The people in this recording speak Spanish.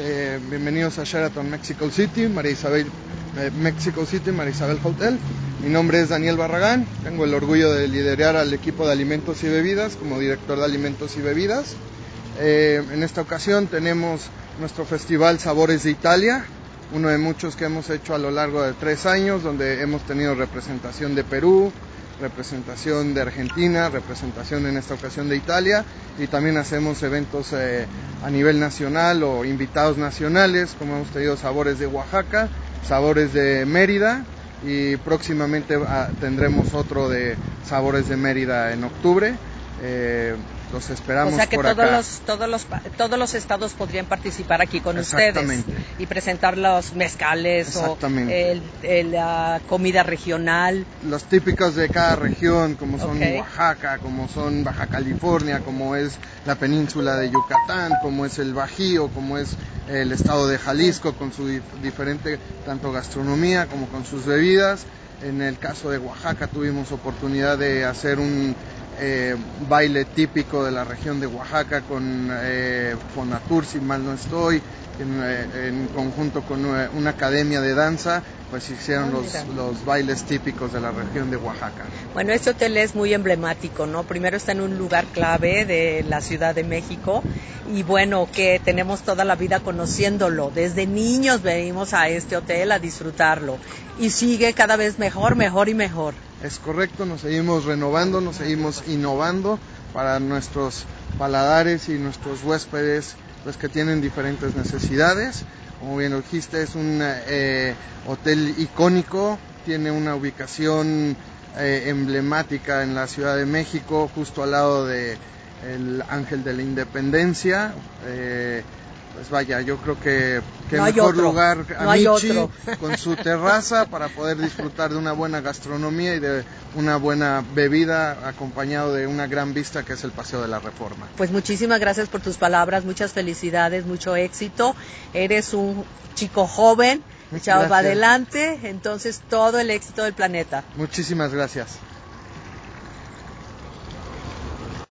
Bienvenidos a Sheraton Mexico City, Mexico City, María Isabel Hotel. Mi nombre es Daniel Barragán, tengo el orgullo de liderar al equipo de alimentos y bebidas como director de alimentos y bebidas. En esta ocasión tenemos nuestro festival Sabores de Italia, uno de muchos que hemos hecho a lo largo de 3 años, donde hemos tenido representación de Perú, representación de Argentina, representación en esta ocasión de Italia, y también hacemos eventos a nivel nacional o invitados nacionales, como hemos tenido Sabores de Oaxaca, Sabores de Mérida, y próximamente tendremos otro de Sabores de Mérida en octubre. Los esperamos. O sea que por todos los estados podrían participar aquí con ustedes y presentar los mezcales o la comida regional. Los típicos de cada región, como son Oaxaca, como son Baja California, como es la península de Yucatán, como es el Bajío, como es el estado de Jalisco, con su diferente tanto gastronomía como con sus bebidas. En el caso de Oaxaca tuvimos oportunidad de hacer un baile típico de la región de Oaxaca con Fonatur, si mal no estoy, en conjunto con una academia de danza, pues hicieron los bailes típicos de la región de Oaxaca. Bueno, este hotel es muy emblemático, ¿no? Primero está en un lugar clave de la Ciudad de México y bueno, que tenemos toda la vida conociéndolo. Desde niños venimos a este hotel a disfrutarlo y sigue cada vez mejor, mejor y mejor. Es correcto, nos seguimos renovando, nos seguimos innovando para nuestros paladares y nuestros huéspedes, pues que tienen diferentes necesidades. Como bien lo dijiste, es un hotel icónico, tiene una ubicación emblemática en la Ciudad de México, justo al lado de el Ángel de la Independencia. Pues vaya, yo creo que no mejor lugar Amici con su terraza para poder disfrutar de una buena gastronomía y de una buena bebida acompañado de una gran vista que es el Paseo de la Reforma. Pues muchísimas gracias por tus palabras, muchas felicidades, mucho éxito. Eres un chico joven, echado para adelante, entonces todo el éxito del planeta. Muchísimas gracias.